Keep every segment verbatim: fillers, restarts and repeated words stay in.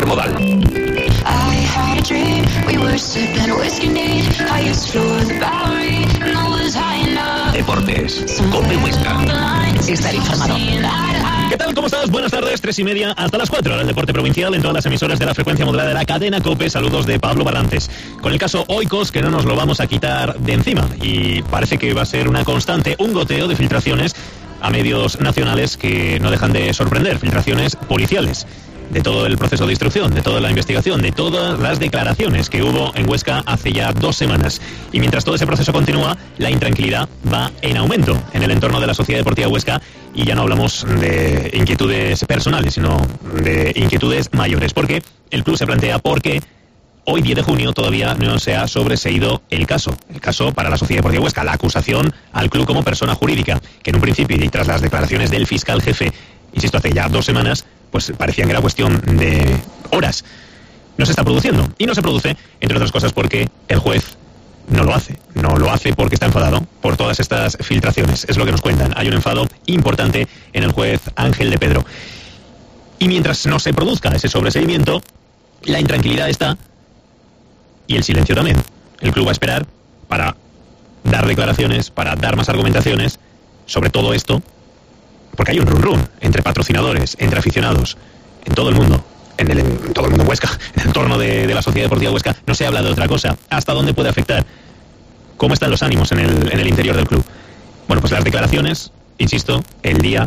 intermodal. Deportes. COPE Huesca. Estar informado. ¿Qué tal? ¿Cómo estás? Buenas tardes, tres y media hasta las cuatro. El deporte provincial en todas las emisoras de la frecuencia modulada de la cadena COPE. Saludos de Pablo Barrantes. Con el caso Oikos, que no nos lo vamos a quitar de encima. Y parece que va a ser una constante, un goteo de filtraciones a medios nacionales que no dejan de sorprender. Filtraciones policiales. De todo el proceso de instrucción, de toda la investigación, de todas las declaraciones que hubo en Huesca hace ya dos semanas. Y mientras todo ese proceso continúa, la intranquilidad va en aumento en el entorno de la Sociedad Deportiva Huesca, y ya no hablamos de inquietudes personales, sino de inquietudes mayores, porque el club se plantea por qué hoy, diez de junio, todavía no se ha sobreseído el caso. El caso para la Sociedad Deportiva Huesca, la acusación al club como persona jurídica, que en un principio, y tras las declaraciones del fiscal jefe, insisto, hace ya dos semanas, pues parecían que era cuestión de horas. No se está produciendo. Y no se produce, entre otras cosas, porque el juez no lo hace. No lo hace porque está enfadado por todas estas filtraciones. Es lo que nos cuentan. Hay un enfado importante en el juez Ángel de Pedro. Y mientras no se produzca ese sobreseimiento, la intranquilidad está, y el silencio también. El club va a esperar para dar declaraciones, para dar más argumentaciones sobre todo esto, porque hay un run run entre patrocinadores, entre aficionados, en todo el mundo, en, el, en todo el mundo en Huesca, en el entorno de, de la Sociedad Deportiva Huesca. No se habla de otra cosa. ¿Hasta dónde puede afectar? ¿Cómo están los ánimos en el, en el interior del club? Bueno, pues las declaraciones, insisto, el día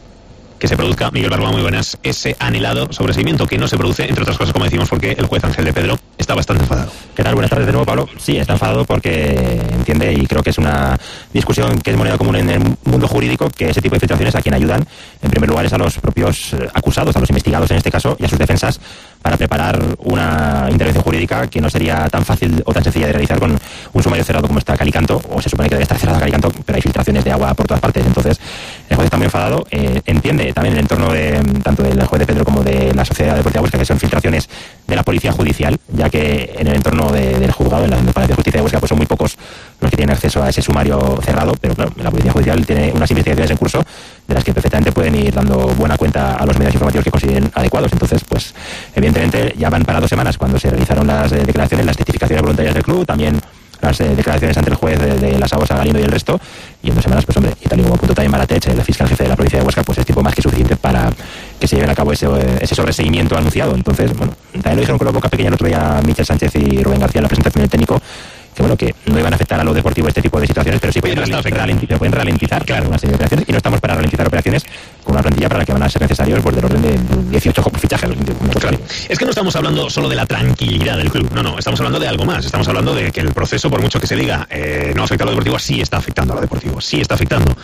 que se produzca, Miguel Barba, muy buenas, ese anhelado sobreseimiento que no se produce, entre otras cosas, como decimos, porque el juez Ángel de Pedro está bastante enfadado. ¿Qué tal? Buenas tardes de nuevo, Pablo. Sí, está enfadado porque entiende, y creo que es una discusión que es moneda común en el mundo jurídico, que ese tipo de filtraciones a quien ayudan, en primer lugar, es a los propios acusados, a los investigados en este caso, y a sus defensas, para preparar una intervención jurídica que no sería tan fácil o tan sencilla de realizar con un sumario cerrado como está Calicanto, o se supone que debe estar cerrado Calicanto, pero hay filtraciones de agua por todas partes. Entonces el juez está muy enfadado. Eh, entiende también el entorno de tanto del juez de Pedro como de la Sociedad Deportiva Huesca que son filtraciones de la policía judicial, ya que en el entorno de, del juzgado, en la Palacio de Justicia de Huesca, pues son muy pocos los que tienen acceso a ese sumario cerrado, pero claro, la policía judicial tiene unas investigaciones en curso de las que perfectamente pueden ir dando buena cuenta a los medios informativos que consideren adecuados. Entonces, pues evidentemente ya van para dos semanas cuando se realizaron las eh, declaraciones, las testificaciones voluntarias del club, también las eh, declaraciones ante el juez de, de la Sabosa, Galindo y el resto, y en dos semanas, pues hombre, y tal y como apuntó también Maratech, el fiscal jefe de la provincia de Huesca, pues es tiempo más que suficiente para que se lleven a cabo ese, ese sobreseimiento anunciado. Entonces, bueno, también lo dijeron con la boca pequeña el otro día Michel Sánchez y Rubén García en la presentación del técnico, que bueno, que no iban a afectar a lo deportivo este tipo de situaciones, pero sí pueden, ralent ralentizar, pueden ralentizar, claro, una serie de operaciones, y no estamos para ralentizar operaciones con una plantilla para la que van a ser necesarios pues del orden de dieciocho fichajes. Claro. Es que no estamos hablando solo de la tranquilidad del club, no, no, estamos hablando de algo más. Estamos hablando de que el proceso, por mucho que se diga, eh, no afecta a lo deportivo, sí está afectando a lo deportivo, sí está afectando.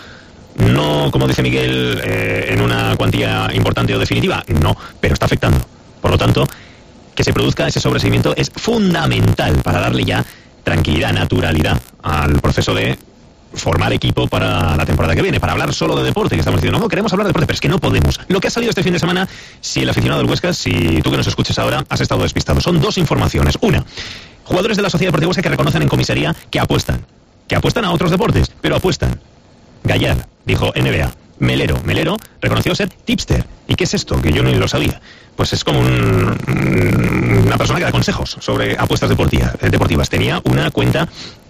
No, como dice Miguel, eh, en una cuantía importante o definitiva, no, pero está afectando. Por lo tanto, que se produzca ese sobreseimiento es fundamental para darle ya tranquilidad, naturalidad al proceso de formar equipo para la temporada que viene, para hablar solo de deporte, que estamos diciendo, no, queremos hablar de deporte, pero es que no podemos. Lo que ha salido este fin de semana, si el aficionado del Huesca, si tú que nos escuches ahora, has estado despistado, son dos informaciones. Una, jugadores de la Sociedad Deportiva Huesca que reconocen en comisaría que apuestan, que apuestan a otros deportes, pero apuestan. Gallard dijo N B A, Melero, Melero reconoció ser tipster. ¿Y qué es esto? Que yo ni lo sabía. Pues es como un, una persona que da consejos sobre apuestas deportivas. deportivas. Tenía una cuenta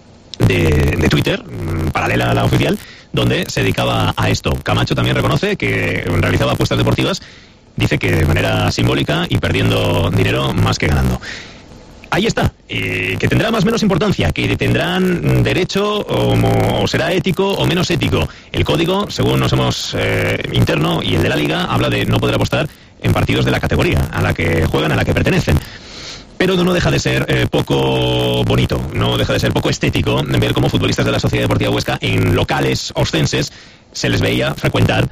de, de Twitter, paralela a la oficial, donde se dedicaba a esto. Camacho también reconoce que realizaba apuestas deportivas, dice que de manera simbólica y perdiendo dinero más que ganando. Ahí está, eh, que tendrá más o menos importancia, que tendrán derecho o, o será ético o menos ético. El código, según nos hemos eh, interno, y el de la liga, habla de no poder apostar en partidos de la categoría a la que juegan, a la que pertenecen. Pero no deja de ser eh, poco bonito, no deja de ser poco estético ver cómo futbolistas de la Sociedad Deportiva Huesca en locales oscenses se les veía frecuentar,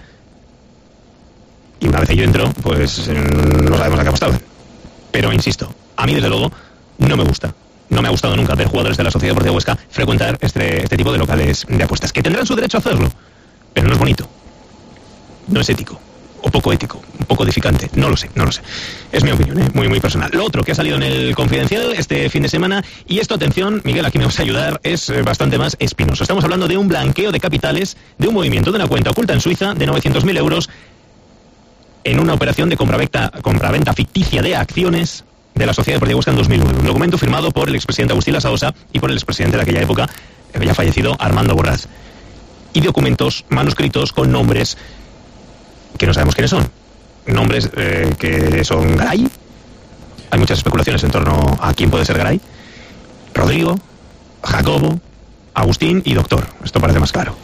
y una vez ello entró, pues no sabemos a qué apostaban. Pero insisto, a mí desde luego no me gusta. No me ha gustado nunca ver jugadores de la Sociedad Deportiva Huesca frecuentar este, este tipo de locales de apuestas, que tendrán su derecho a hacerlo, pero no es bonito, no es ético, o poco ético, un poco edificante, no lo sé, no lo sé. Es mi opinión, ¿eh? muy, muy personal. Lo otro que ha salido en el Confidencial este fin de semana, y esto, atención, Miguel, aquí me vas a ayudar, es bastante más espinoso. Estamos hablando de un blanqueo de capitales, de un movimiento de una cuenta oculta en Suiza de novecientos mil euros en una operación de compraventa, compraventa ficticia de acciones de la Sociedad Deportiva Huesca en dos mil nueve. Un documento firmado por el expresidente Agustín Lasaosa y por el expresidente de aquella época, el ya fallecido Armando Borràs. Y documentos manuscritos con nombres que no sabemos quiénes son. Nombres eh, que son Garay. Hay muchas especulaciones en torno a quién puede ser Garay. Rodrigo, Jacobo, Agustín y Doctor. Esto parece más claro.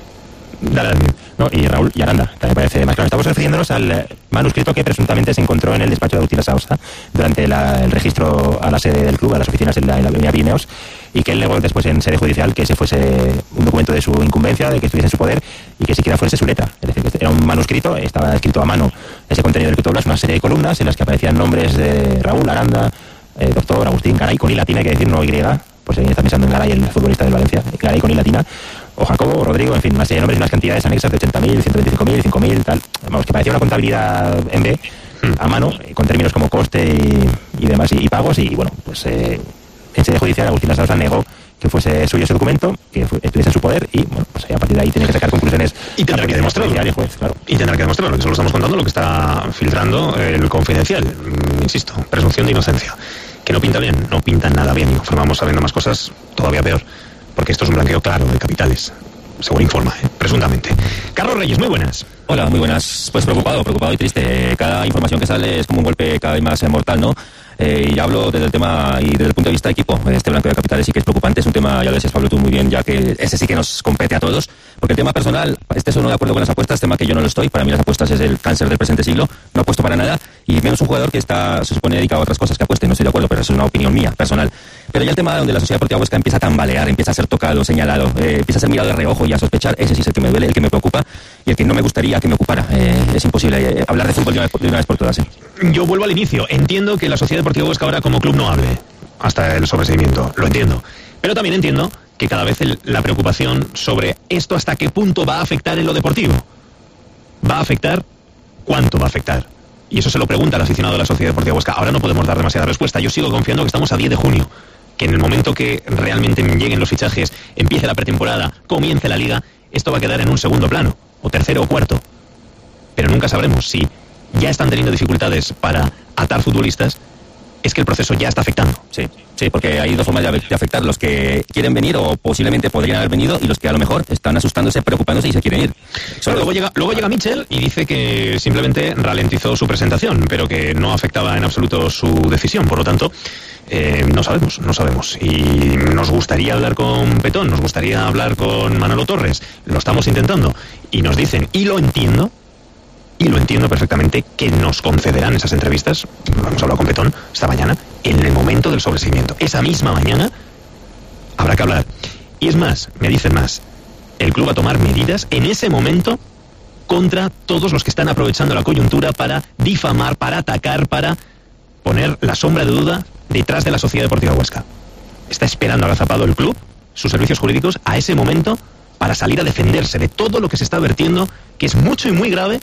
Dale, no, y Raúl y Aranda, también parece más claro. Estamos refiriéndonos al manuscrito que presuntamente se encontró en el despacho de Agustín Lasaosa durante la, el registro a la sede del club, a las oficinas en la, en la avenida Pirineos, y que él negó después en sede judicial que ese fuese un documento de su incumbencia, de que estuviese en su poder y que siquiera fuese su letra. Es decir, que era un manuscrito, estaba escrito a mano ese contenido del que tú hablas, una serie de columnas en las que aparecían nombres de Raúl, Aranda, eh, Doctor, Agustín, Garay, con I latina, hay que decir, no Y, pues ahí está pensando en Garay, el futbolista del Valencia, Garay con I latina, o Jacobo, o Rodrigo, en fin, más de nombres y unas cantidades anexas de ochenta mil, ciento veinticinco mil, cinco mil, tal. Vamos, que parecía una contabilidad en B, a mano, con términos como coste y, y demás, y, y pagos, y bueno, pues eh, en sede judicial Agustín Lasaosa negó que fuese suyo ese documento, que fue, estuviese en su poder, y bueno, pues a partir de ahí tiene que sacar conclusiones. Y tendrá que demostrarlo. Juez, claro. Y tendrá que demostrarlo, que solo estamos contando lo que está filtrando el Confidencial. Insisto, presunción de inocencia. Que no pinta bien, no pinta nada bien, y conforme vamos sabiendo más cosas, todavía peor, porque esto es un blanqueo claro de capitales, según informa, ¿eh? Presuntamente. Carlos Reyes, muy buenas. Hola, muy buenas. Pues preocupado, preocupado y triste. Cada información que sale es como un golpe cada vez más mortal, ¿no? Eh, y hablo desde el tema y desde el punto de vista de equipo. Este blanqueo de capitales sí que es preocupante, es un tema, ya lo decías Pablo tú muy bien, ya que ese sí que nos compete a todos, porque el tema personal, estés o no de acuerdo con las apuestas, tema que yo no lo estoy, para mí las apuestas es el cáncer del presente siglo, no apuesto para nada, y menos un jugador que está, se supone, dedicado a otras cosas que apueste, no estoy de acuerdo, pero es una opinión mía, personal. Pero ya el tema donde la Sociedad Deportiva Huesca empieza a tambalear, empieza a ser tocado, señalado, eh, empieza a ser mirado de reojo y a sospechar, ese sí es el que me duele, el que me preocupa, y el que no me gustaría que me ocupara. Eh, es imposible eh, hablar de fútbol de una, de una vez por todas. ¿eh? Yo vuelvo al inicio. Entiendo que la Sociedad Deportiva Huesca ahora como club no hable hasta el sobreseimiento. Lo entiendo. Pero también entiendo que cada vez el, la preocupación sobre esto hasta qué punto va a afectar en lo deportivo. ¿Va a afectar? ¿Cuánto va a afectar? Y eso se lo pregunta el aficionado de la Sociedad Deportiva Huesca. Ahora no podemos dar demasiada respuesta. Yo sigo confiando que estamos a diez de junio. Que en el momento que realmente lleguen los fichajes, empiece la pretemporada, comience la liga, esto va a quedar en un segundo plano. O tercero o cuarto. Pero nunca sabremos si ya están teniendo dificultades para atar futbolistas, es que el proceso ya está afectando. Sí, sí, porque hay dos formas de afectar: los que quieren venir o posiblemente podrían haber venido, y los que a lo mejor están asustándose, preocupándose y se quieren ir. Solo luego llega, luego llega Mitchell y dice que simplemente ralentizó su presentación, pero que no afectaba en absoluto su decisión. Por lo tanto, eh, no sabemos, no sabemos. Y nos gustaría hablar con Petón, nos gustaría hablar con Manolo Torres. Lo estamos intentando. Y nos dicen, y lo entiendo, y lo entiendo perfectamente, que nos concederán esas entrevistas, lo hemos hablado con Petón esta mañana, en el momento del sobreseimiento. Esa misma mañana habrá que hablar. Y es más, me dicen más, el club va a tomar medidas en ese momento contra todos los que están aprovechando la coyuntura para difamar, para atacar, para poner la sombra de duda detrás de la Sociedad Deportiva Huesca. Está esperando agazapado el club, sus servicios jurídicos, a ese momento para salir a defenderse de todo lo que se está vertiendo, que es mucho y muy grave,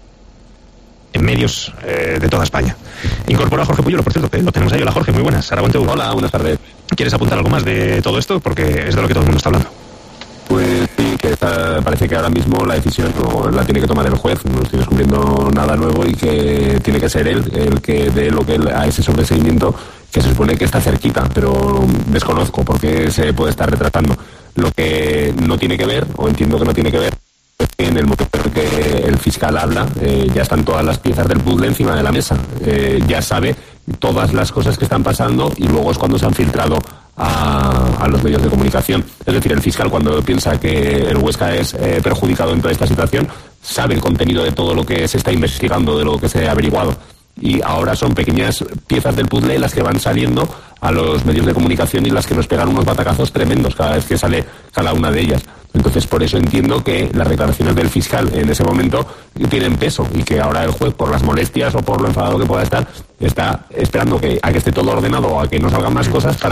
en medios eh, de toda España. Incorpora a Jorge Puyolo, por cierto, que lo tenemos ahí. Hola Jorge, muy buenas. Aragón T V. Hola, buenas tardes. ¿Quieres apuntar algo más de todo esto? Porque es de lo que todo el mundo está hablando. Pues sí, que está, parece que ahora mismo la decisión no, la tiene que tomar el juez, no estoy descubriendo nada nuevo, y que tiene que ser él el que dé lo que él, a ese sobreseimiento, que se supone que está cerquita, pero desconozco por qué se puede estar retratando. Lo que no tiene que ver, o entiendo que no tiene que ver, en el momento en que el fiscal habla, eh, ya están todas las piezas del puzzle encima de la mesa. Eh, ya sabe todas las cosas que están pasando, y luego es cuando se han filtrado a, a los medios de comunicación. Es decir, el fiscal, cuando piensa que el Huesca es eh, perjudicado en toda esta situación, sabe el contenido de todo lo que se está investigando, de lo que se ha averiguado. Y ahora son pequeñas piezas del puzzle las que van saliendo a los medios de comunicación y las que nos pegan unos batacazos tremendos cada vez que sale cada una de ellas. Entonces, por eso entiendo que las declaraciones del fiscal en ese momento tienen peso, y que ahora el juez, por las molestias o por lo enfadado que pueda estar, está esperando que, a que esté todo ordenado o a que no salgan más cosas para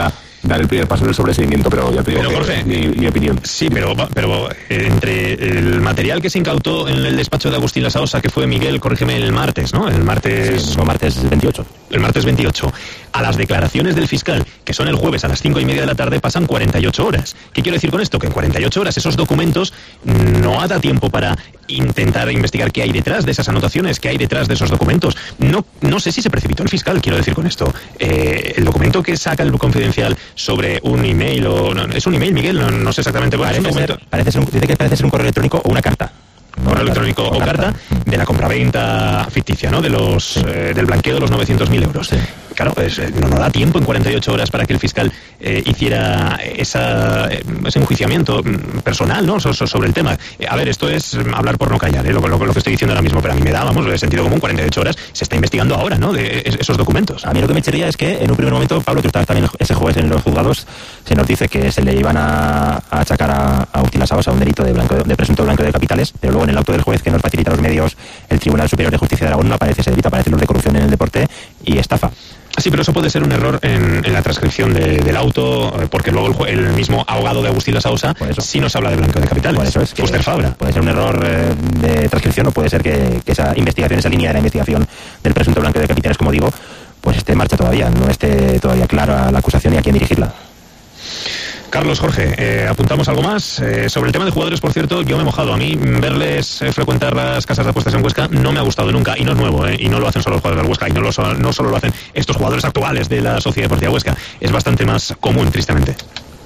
dar el primer paso en el sobreseimiento, pero ya te digo pero, que Jorge, es mi, mi opinión. Sí, pero, pero eh, entre el material que se incautó en el despacho de Agustín Lasaosa, que fue Miguel, corrígeme, el martes, ¿no? El martes... Sí, no, martes veintiocho. El martes veintiocho. A las declaraciones del fiscal, que son el jueves a las cinco y media de la tarde, pasan cuarenta y ocho horas. ¿Qué quiero decir con esto? Que en cuarenta y ocho horas esos documentos no da tiempo para intentar investigar qué hay detrás de esas anotaciones, qué hay detrás de esos documentos. No, no sé si se precipitó el fiscal, quiero decir con esto. Eh, el documento que saca el Confidencial sobre un email, o no, ¿es un email, Miguel? No, no sé exactamente. Bueno, parece, es un ser, parece ser un, dice que parece ser un correo electrónico o una carta. Correo electrónico o, o carta, carta de la compraventa ficticia, ¿no? De los sí. eh, del blanqueo de los novecientos mil euros. Sí. Claro, pues, eh, no nos da tiempo en cuarenta y ocho horas para que el fiscal eh, hiciera esa, eh, ese enjuiciamiento personal, ¿no? So, so, sobre el tema. Eh, a ver, esto es hablar por no callar, ¿eh? Lo, lo, lo que estoy diciendo ahora mismo, pero a mí me da, vamos, de sentido común, cuarenta y ocho horas, se está investigando ahora, ¿no? De esos documentos. A mí lo que me echaría es que en un primer momento, Pablo, tú estabas también ese jueves en los juzgados, se nos dice que se le iban a, a achacar a, a Agustín Lasaosa un delito de, blanco, de presunto blanqueo de capitales, pero luego en el auto del juez que nos facilita los medios el Tribunal Superior de Justicia de Aragón no aparece ese delito, aparecen los de corrupción en el deporte y estafa. Sí, pero eso puede ser un error en, en la transcripción de, del auto, porque luego el, el mismo abogado de Agustín Lasaosa sí nos habla de blanqueo de capitales. Por eso es que Fuster Fabra. Puede ser un error eh, de transcripción o puede ser que, que esa investigación, esa línea de la investigación del presunto blanqueo de capitales, como digo, pues esté en marcha todavía, no esté todavía clara la acusación y a quién dirigirla. Carlos, Jorge, eh, ¿apuntamos algo más? Eh, sobre el tema de jugadores, por cierto, yo me he mojado. A mí verles eh, frecuentar las casas de apuestas en Huesca no me ha gustado nunca, y no es nuevo, eh, y no lo hacen solo los jugadores del Huesca, y no, lo so, no solo lo hacen estos jugadores actuales de la Sociedad Deportiva Huesca, es bastante más común, tristemente.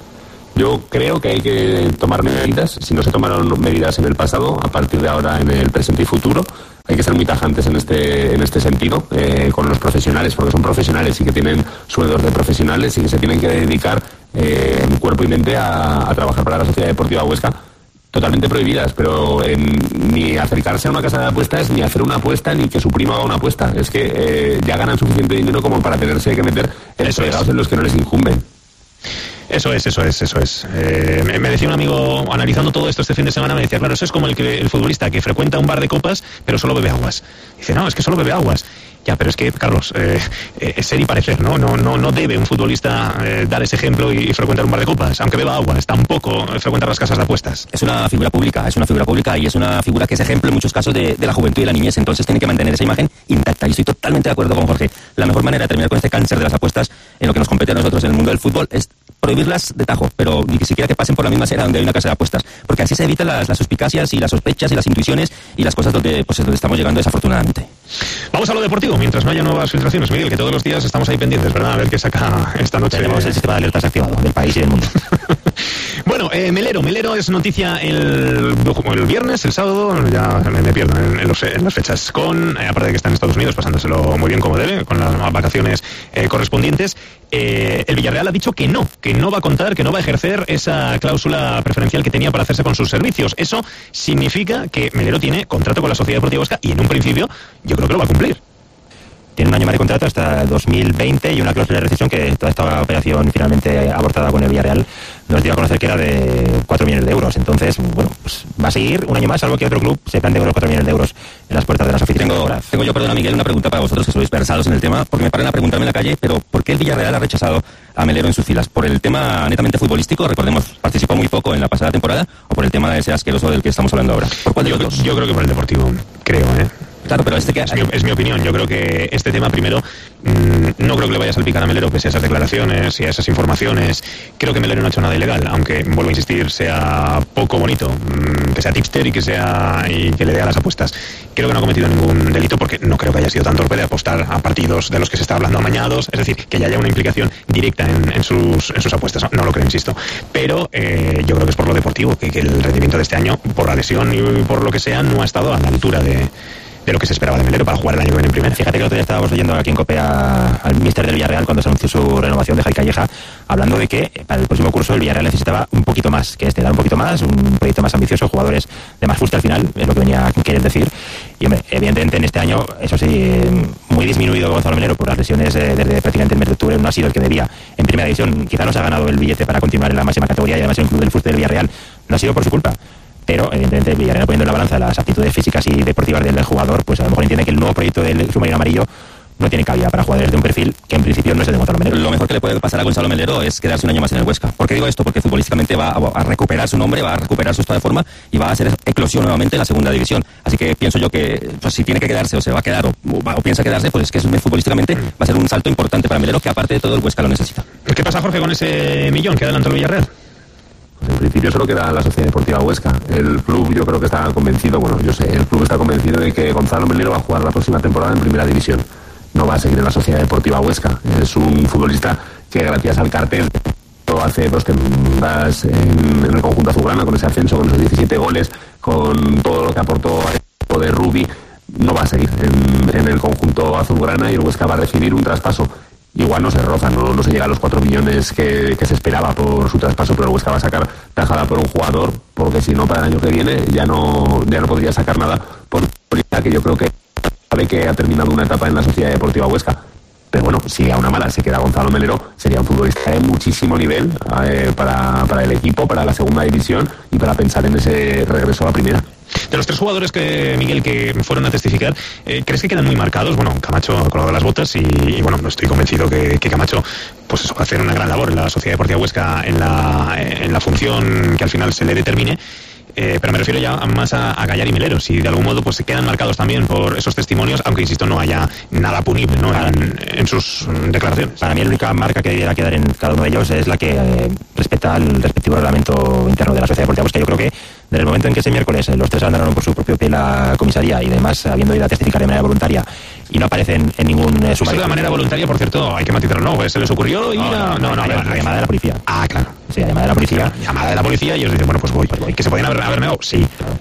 Yo creo que hay que tomar medidas. Si no se tomaron medidas en el pasado, a partir de ahora en el presente y futuro, hay que ser muy tajantes en este en este sentido, eh, con los profesionales, porque son profesionales y que tienen sueldos de profesionales y que se tienen que dedicar eh, en cuerpo y mente a, a trabajar para la Sociedad Deportiva Huesca, totalmente prohibidas, pero en, ni acercarse a una casa de apuestas, ni hacer una apuesta, ni que su primo haga una apuesta. Es que eh, ya ganan suficiente dinero como para tenerse que meter en fregados en los que no les incumben. Eso es, eso es, eso es. Eh, me, me decía un amigo, analizando todo esto este fin de semana, me decía, claro, eso es como el que el futbolista que frecuenta un bar de copas, pero solo bebe aguas. Dice, no, es que solo bebe aguas. Ya, pero es que, Carlos, eh, eh, es ser y parecer, ¿no? No, no, no debe un futbolista eh, dar ese ejemplo y, y frecuentar un bar de copas, aunque beba aguas, tampoco frecuentar las casas de apuestas. Es una figura pública, es una figura pública y es una figura que es ejemplo en muchos casos de, de la juventud y de la niñez, entonces tiene que mantener esa imagen intacta. Y estoy totalmente de acuerdo con Jorge. La mejor manera de terminar con este cáncer de las apuestas en lo que nos compete a nosotros en el mundo del fútbol es prohibirlas de tajo, pero ni siquiera que pasen por la misma acera donde hay una casa de apuestas, porque así se evitan las, las suspicacias y las sospechas y las intuiciones y las cosas donde, pues, donde estamos llegando desafortunadamente. Vamos a lo deportivo, mientras no haya nuevas filtraciones, Miguel, que todos los días estamos ahí pendientes, ¿verdad? A ver qué saca esta noche. Tenemos el sistema de alertas activado del país y del mundo. Bueno, eh, Melero, Melero es noticia el, el viernes, el sábado, ya me, me pierdo en, en, los, en las fechas, con, eh, aparte de que está en Estados Unidos pasándoselo muy bien como debe, con las vacaciones eh, correspondientes, eh, el Villarreal ha dicho que no, que no va a contar, que no va a ejercer esa cláusula preferencial que tenía para hacerse con sus servicios. Eso significa que Melero tiene contrato con la Sociedad Deportiva Huesca y en un principio yo creo que lo va a cumplir. Tiene un año más de contrato hasta dos mil veinte y una cláusula de rescisión que toda esta operación finalmente abortada con el Villarreal nos dio a conocer que era de cuatro millones de euros. Entonces, bueno, pues va a seguir un año más, salvo que otro club se plantee con los cuatro millones de euros en las puertas de las oficinas. Tengo, tengo yo, perdona Miguel, una pregunta para vosotros que sois versados en el tema, porque me paran a preguntarme en la calle, pero ¿por qué el Villarreal ha rechazado a Melero en sus filas? ¿Por el tema netamente futbolístico? Recordemos, participó muy poco en la pasada temporada, ¿o por el tema de ese asqueroso del que estamos hablando ahora? ¿Por cuál de yo, los dos? Yo creo que por el deportivo, creo, ¿eh? Claro, pero este que... Es mi, es mi opinión. Yo creo que este tema, primero, mmm, no creo que le vaya a salpicar a Melero, pese a esas declaraciones y a esas informaciones. Creo que Melero no ha hecho nada ilegal, aunque, vuelvo a insistir, sea poco bonito, mmm, que sea tipster y que sea y que le dé a las apuestas. Creo que no ha cometido ningún delito, porque no creo que haya sido tan torpe de apostar a partidos de los que se está hablando amañados, es decir, que ya haya una implicación directa en, en, sus, en sus apuestas. No, no lo creo, insisto. Pero eh, yo creo que es por lo deportivo, que, que el rendimiento de este año, por la lesión y por lo que sea, no ha estado a la altura de... de lo que se esperaba de Melero para jugar el año que viene en primera. Fíjate que el otro día estábamos leyendo aquí en COPE a, al míster del Villarreal cuando se anunció su renovación de Jai Calleja, hablando de que para el próximo curso el Villarreal necesitaba un poquito más que este, dar un poquito más, un proyecto más ambicioso, jugadores de más fuste al final, es lo que venía a querer decir. Y hombre, evidentemente en este año, eso sí, muy disminuido Gonzalo Melero por las lesiones eh, desde prácticamente el mes de octubre, no ha sido el que debía en primera división. Quizá no se ha ganado el billete para continuar en la máxima categoría y además en el club del fuste del Villarreal no ha sido por su culpa. Pero evidentemente Villarreal, poniendo en la balanza las aptitudes físicas y deportivas del jugador, pues a lo mejor entiende que el nuevo proyecto del submarino amarillo no tiene cabida para jugadores de un perfil que en principio no es el de Gonzalo Melero. Lo mejor que le puede pasar a Gonzalo Melero es quedarse un año más en el Huesca. ¿Por qué digo esto? Porque futbolísticamente va a recuperar su nombre, va a recuperar su estado de forma y va a hacer eclosión nuevamente en la segunda división. Así que pienso yo que pues, si tiene que quedarse o se va a quedar o, o piensa quedarse, pues es que futbolísticamente va a ser un salto importante para Melero, que aparte de todo el Huesca lo necesita. ¿Qué pasa, Jorge, con ese millón que adelantó el Villarreal? En principio solo queda la Sociedad Deportiva Huesca. El club yo creo que está convencido, bueno, yo sé, el club está convencido de que Gonzalo Melero va a jugar la próxima temporada en Primera División. No va a seguir en la Sociedad Deportiva Huesca. Es un futbolista que gracias al cartel hace dos temporadas en, en el conjunto azulgrana, con ese ascenso, con esos diecisiete goles, con todo lo que aportó al equipo de Rubi, no va a seguir en, en el conjunto azulgrana y el Huesca va a recibir un traspaso. Igual no se roza, no, no se llega a los cuatro millones que, que se esperaba por su traspaso, pero el Huesca va a sacar tajada por un jugador, porque si no, para el año que viene ya no, ya no podría sacar nada por un que yo creo que sabe que ha terminado una etapa en la Sociedad Deportiva Huesca. Pero bueno, si a una mala se queda Gonzalo Melero, sería un futbolista de muchísimo nivel eh, para, para el equipo, para la segunda división y para pensar en ese regreso a la primera. De los tres jugadores que, Miguel, que fueron a testificar, eh, ¿crees que quedan muy marcados? Bueno, Camacho ha colgado las botas y, y bueno, estoy convencido que, que Camacho pues eso, va a hacer una gran labor en la Sociedad Deportiva Huesca en la, en la función que al final se le determine. Eh, pero me refiero ya más a, a Gallar y Melero, si de algún modo pues se quedan marcados también por esos testimonios, aunque insisto no haya nada punible, ¿no? en, en sus declaraciones. Para mí la única marca que debería quedar en cada uno de ellos es la que eh, respeta al respectivo reglamento interno de la Sociedad Deportiva Huesca. Yo creo que desde el momento en que ese miércoles eh, los tres andaron por su propio pie la comisaría y además habiendo ido a testificar de manera voluntaria y no aparecen en ningún eh, sumario. De manera voluntaria, por cierto, hay que matizarlo, ¿no? Pues se les ocurrió ir a... No, no, no, la, la llamada de la policía. Ah, claro. Sí, la llamada de la policía. Llamada de la policía y ellos dicen, bueno, pues voy. Pues voy. ¿Que se podían haber, haber negado? Sí. Claro.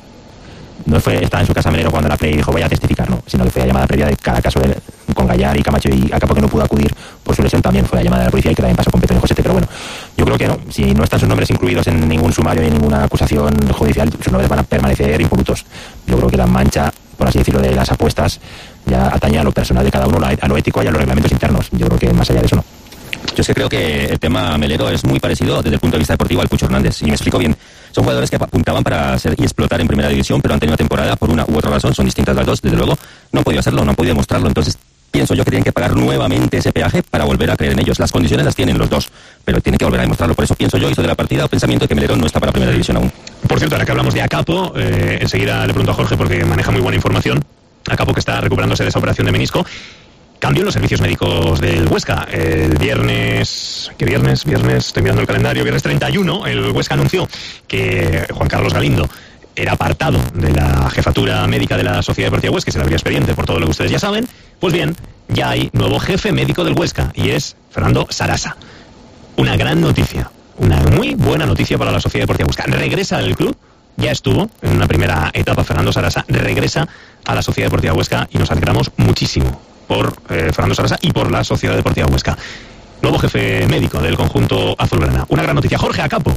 No fue, estaba en su casa Melero cuando la Play dijo voy a testificar, no, sino que fue la llamada previa de cada caso de, con Gallar y Camacho y Acapo, que no pudo acudir por su lesión, también fue la llamada de la policía y que también pasó con Petronio Josete. Pero bueno, yo creo que no, si no están sus nombres incluidos en ningún sumario ni en ninguna acusación judicial, sus nombres van a permanecer impolutos. Yo creo que la mancha, por así decirlo, de las apuestas ya atañe a lo personal de cada uno, a lo ético y a los reglamentos internos. Yo creo que más allá de eso no. Yo es que creo que el tema Melero es muy parecido desde el punto de vista deportivo al Pucho Hernández, y me explico bien. Son jugadores que apuntaban para ser y explotar en primera división, pero han tenido una temporada por una u otra razón, son distintas las dos, desde luego, no han podido hacerlo, no han podido demostrarlo, entonces pienso yo que tienen que pagar nuevamente ese peaje para volver a creer en ellos. Las condiciones las tienen los dos, pero tienen que volver a demostrarlo. Por eso pienso yo, hizo de la partida el pensamiento de que Melero no está para primera división aún. Por cierto, ahora que hablamos de Acapo, eh, enseguida le pregunto a Jorge porque maneja muy buena información. Acapo, que está recuperándose de esa operación de menisco, cambió los servicios médicos del Huesca. El viernes, ¿qué viernes? Viernes, estoy mirando el calendario, viernes treinta y uno, el Huesca anunció que Juan Carlos Galindo era apartado de la jefatura médica de la Sociedad Deportiva Huesca, que se le abría expediente por todo lo que ustedes ya saben. Pues bien, ya hay nuevo jefe médico del Huesca y es Fernando Sarasa. Una gran noticia, una muy buena noticia para la Sociedad Deportiva Huesca. Regresa al club, ya estuvo en una primera etapa Fernando Sarasa, regresa a la Sociedad Deportiva Huesca y nos alegramos muchísimo por eh, Fernando Sarasa y por la Sociedad Deportiva Huesca. Nuevo jefe médico del conjunto azulgrana. Una gran noticia. Jorge Acapo.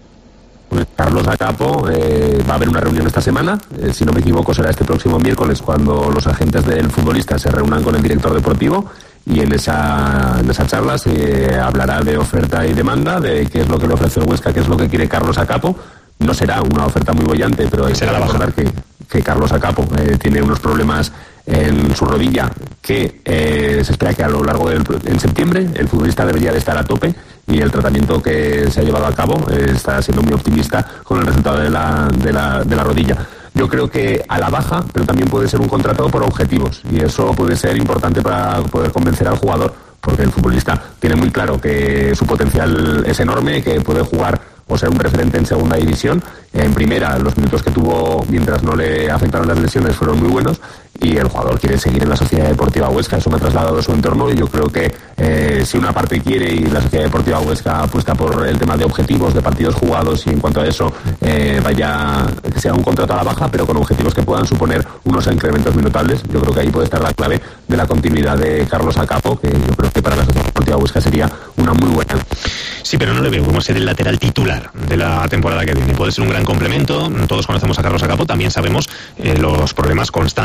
Pues Carlos Acapo, eh, va a haber una reunión esta semana, eh, si no me equivoco será este próximo miércoles cuando los agentes del futbolista se reúnan con el director deportivo y en esa, en esa charla se hablará de oferta y demanda, de qué es lo que le ofrece el Huesca, qué es lo que quiere Carlos Acapo. No será una oferta muy bollante, pero hay que recordar que, que Carlos Acapo eh, tiene unos problemas en su rodilla que eh, se espera que a lo largo del en septiembre el futbolista debería de estar a tope y el tratamiento que se ha llevado a cabo eh, está siendo muy optimista con el resultado de la, de la, de la rodilla. Yo creo que a la baja, pero también puede ser un contrato por objetivos y eso puede ser importante para poder convencer al jugador, porque el futbolista tiene muy claro que su potencial es enorme, que puede jugar o ser un referente en segunda división. En primera, los minutos que tuvo mientras no le afectaron las lesiones fueron muy buenos y el jugador quiere seguir en la Sociedad Deportiva Huesca. Eso me ha trasladado su entorno y yo creo que eh, si una parte quiere y la Sociedad Deportiva Huesca apuesta por el tema de objetivos, de partidos jugados y en cuanto a eso eh, vaya que sea un contrato a la baja, pero con objetivos que puedan suponer unos incrementos muy notables, yo creo que ahí puede estar la clave de la continuidad de Carlos Acapo, que yo creo que para la Sociedad Deportiva Huesca sería una muy buena. Sí, pero no le veo como ser el lateral titular de la temporada que viene. Puede ser un gran complemento. Todos conocemos a Carlos Acapo, también sabemos eh, los problemas constantes físicos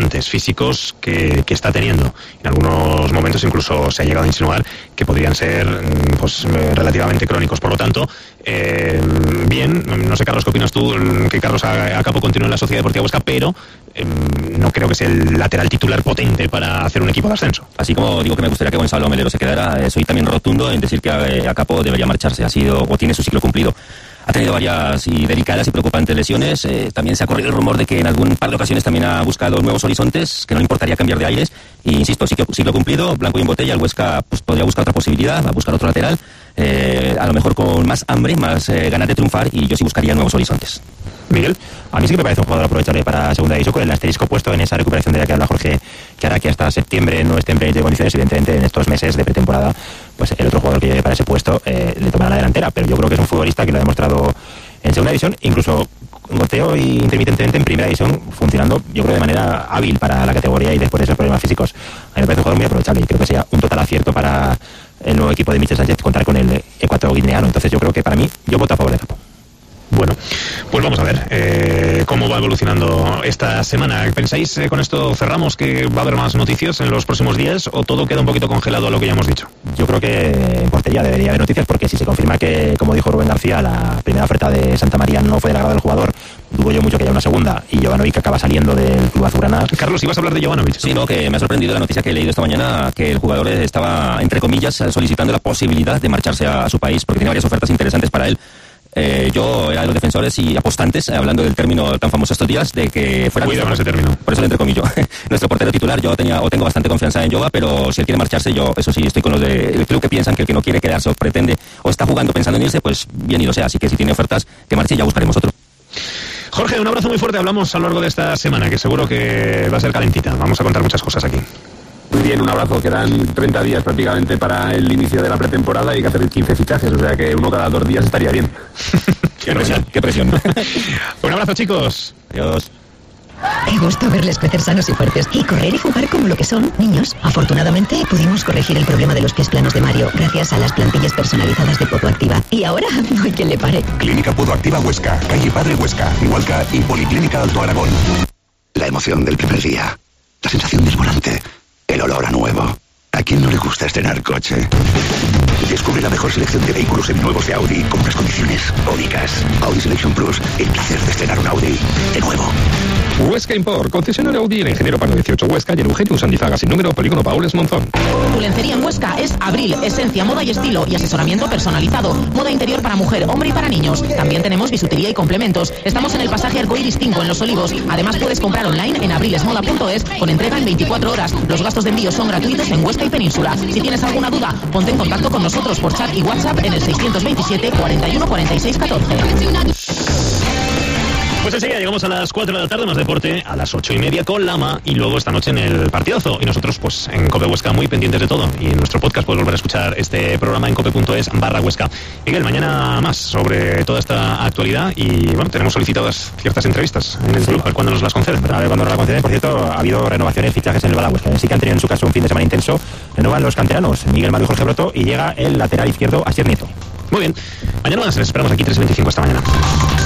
físicos que, que está teniendo. En algunos momentos incluso se ha llegado a insinuar que podrían ser pues relativamente crónicos. Por lo tanto, eh, bien, no sé, Carlos, ¿qué opinas tú? Que Carlos Acapo continúe en la Sociedad Deportiva Huesca, pero eh, no creo que sea el lateral titular potente para hacer un equipo de ascenso. Así como digo que me gustaría que Gonzalo Melero se quedara, eh, soy también rotundo en decir que eh, Acapo debería marcharse. Ha sido o tiene su ciclo cumplido. Ha tenido varias y delicadas y preocupantes lesiones. Eh, también se ha corrido el rumor de que en algún par de ocasiones también ha buscado nuevos horizontes, que no le importaría cambiar de aires. Y insisto, ciclo, ciclo cumplido, blanco y en botella. El Huesca pues, podría buscar otra posibilidad, va a buscar otro lateral, eh, a lo mejor con más hambre, más eh, ganas de triunfar, y yo sí buscaría nuevos horizontes. Miguel, a mí sí que me parece un jugador aprovechable para segunda división, con el asterisco puesto en esa recuperación de la que habla Jorge, que hará que hasta septiembre no esté en plenitud de condiciones. Evidentemente, en estos meses de pretemporada, pues el otro jugador que lleve para ese puesto eh, le tomará la delantera, pero yo creo que es un futbolista que lo ha demostrado en segunda división, incluso goteo y intermitentemente en primera división, funcionando yo creo de manera hábil para la categoría, y después de esos problemas físicos a mí me parece un jugador muy aprovechable, y creo que sería un total acierto para el nuevo equipo de Michel Sánchez contar con el ecuatoriano. Entonces yo creo que para mí, yo voto a favor de Capo. Bueno, pues vamos a ver eh, cómo va evolucionando esta semana. ¿Pensáis eh, con esto cerramos que va a haber más noticias en los próximos días, o todo queda un poquito congelado a lo que ya hemos dicho? Yo creo que en portería debería haber noticias, porque si se confirma que, como dijo Rubén García, la primera oferta de Santa María no fue del agrado del jugador, dudo yo mucho que haya una segunda, y Jovanovic acaba saliendo del club azulgrana. Carlos, ¿ibas a hablar de Jovanovic? Sí, no, que me ha sorprendido la noticia que he leído esta mañana, que el jugador estaba, entre comillas, solicitando la posibilidad de marcharse a, a su país, porque tiene varias ofertas interesantes para él. Eh, yo era de los defensores y apostantes, eh, hablando del término tan famoso estos días, de que fuera... Cuidado con ese término. Por eso lo entrecomillo. Nuestro portero titular, yo tenía o tengo bastante confianza en Jova, pero si él quiere marcharse, yo, eso sí, estoy con los del club que piensan que el que no quiere quedarse o pretende o está jugando pensando en irse, pues bien y lo sea. Así que si tiene ofertas, que marche y ya buscaremos otro. Jorge, un abrazo muy fuerte. Hablamos a lo largo de esta semana, que seguro que va a ser calentita. Vamos a contar muchas cosas aquí. Muy bien, un abrazo. Quedan treinta días prácticamente para el inicio de la pretemporada y hay que hacer quince fichajes, o sea que uno cada dos días estaría bien. Qué presión, qué presión. Un abrazo, chicos. Adiós. Qué gusto verles crecer sanos y fuertes y correr y jugar como lo que son, niños. Afortunadamente pudimos corregir el problema de los pies planos de Mario gracias a las plantillas personalizadas de Podoactiva. Y ahora no hay quien le pare. Clínica Podoactiva Huesca, calle Padre Huesca, Igualca y Policlínica Alto Aragón. La emoción del primer día, la sensación del volante, el olor a nuevo. ¿A quién no le gusta estrenar coche? Descubre la mejor selección de vehículos seminuevos de Audi con unas condiciones únicas. Audi Selection Plus, el placer de estrenar un Audi de nuevo. Huesca Import, concesionario Audi en Ingeniero Pano dieciocho Huesca y en Eugenio Sandizaga sin número, Polígono Paules Monzón. Tu lencería en Huesca es Abril, esencia, moda y estilo y asesoramiento personalizado. Moda interior para mujer, hombre y para niños. También tenemos bisutería y complementos. Estamos en el pasaje Arcoiris cinco en Los Olivos. Además puedes comprar online en abrilesmoda punto es con entrega en veinticuatro horas. Los gastos de envío son gratuitos en Huesca y Península. Si tienes alguna duda, ponte en contacto con nosotros por chat y WhatsApp en el seiscientos veintisiete cuarenta y uno cuarenta y seis catorce. Pues enseguida llegamos a las cuatro de la tarde, más deporte, a las ocho y media con Lama, y luego esta noche en el partidazo. Y nosotros, pues, en Cope Huesca, muy pendientes de todo. Y en nuestro podcast puedes volver a escuchar este programa en cope punto es barra Huesca. Miguel, mañana más sobre toda esta actualidad. Y, bueno, tenemos solicitadas ciertas entrevistas en el club. A ver cuándo nos las conceden, ¿verdad? A ver cuándo nos las conceden. Por cierto, ha habido renovaciones, fichajes en el Badahuesca. Sí que han tenido en su caso un fin de semana intenso. Renovan los canteranos, Miguel Mario y Jorge Broto, y llega el lateral izquierdo, Asier Nieto. Muy bien. Mañana más, les esperamos aquí, tres veinticinco esta mañana.